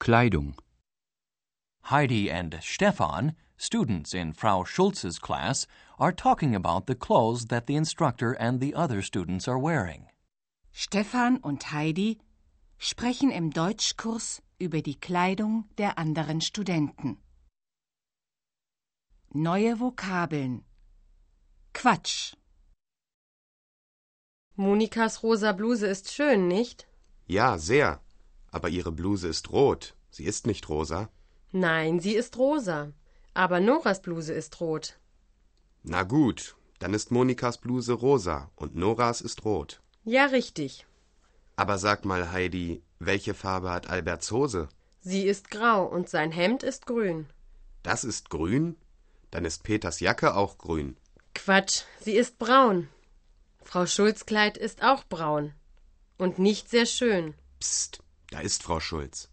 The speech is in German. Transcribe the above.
Kleidung. Heidi and Stefan, students in Frau Schulz's class, are talking about the clothes that the instructor and the other students are wearing. Stefan und Heidi sprechen im Deutschkurs über die Kleidung der anderen Studenten. Neue Vokabeln. Quatsch. Monikas rosa Bluse ist schön, nicht? Ja, sehr. Aber ihre Bluse ist rot. Sie ist nicht rosa. Nein, sie ist rosa. Aber Noras Bluse ist rot. Na gut, dann ist Monikas Bluse rosa und Noras ist rot. Ja, richtig. Aber sag mal, Heidi, welche Farbe hat Alberts Hose? Sie ist grau und sein Hemd ist grün. Das ist grün? Dann ist Peters Jacke auch grün. Quatsch, sie ist braun. Frau Schulz' Kleid ist auch braun. Und nicht sehr schön. Psst, da ist Frau Schulz.